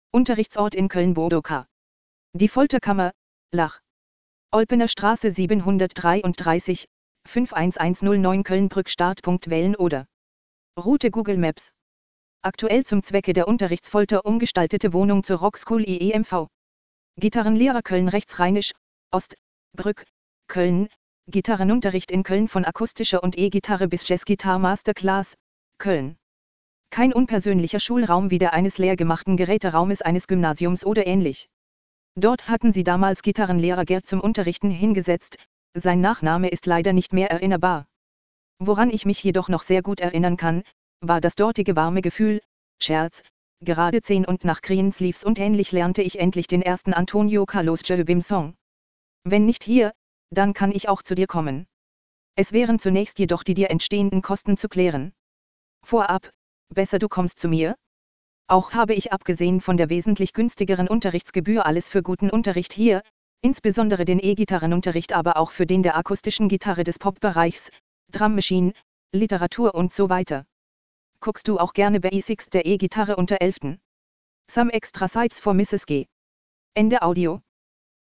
Unterrichtsort in Köln-Bodoka. Die Folterkammer, Lach. Olpener Straße 733, 51109 Köln-Brück. Startpunkt wählen oder Route Google Maps. Aktuell zum Zwecke der Unterrichtsfolter umgestaltete Wohnung zur Rockschool IEMV. Gitarrenlehrer Köln rechtsrheinisch, Ost, Brück, Köln, Gitarrenunterricht in Köln von akustischer und E-Gitarre bis Jazz-Gitar Masterclass, Köln. Kein unpersönlicher Schulraum wie der eines leergemachten Geräteraumes eines Gymnasiums oder ähnlich. Dort hatten sie damals Gitarrenlehrer Gerd zum Unterrichten hingesetzt, sein Nachname ist leider nicht mehr erinnerbar. Woran ich mich jedoch noch sehr gut erinnern kann, war das dortige warme Gefühl, Scherz, gerade 10 und nach Greensleeves und ähnlich lernte ich endlich den ersten Antonio Carlos Jobim Song. Wenn nicht hier, dann kann ich auch zu dir kommen. Es wären zunächst jedoch die dir entstehenden Kosten zu klären. Vorab, besser du kommst zu mir? Auch habe ich abgesehen von der wesentlich günstigeren Unterrichtsgebühr alles für guten Unterricht hier, insbesondere den E-Gitarrenunterricht, aber auch für den der akustischen Gitarre des Pop-Bereichs, Drum Machine, Literatur und so weiter. Guckst du auch gerne Basics der E-Gitarre unter 11. Some Extra Sites for Mrs. G. Ende Audio.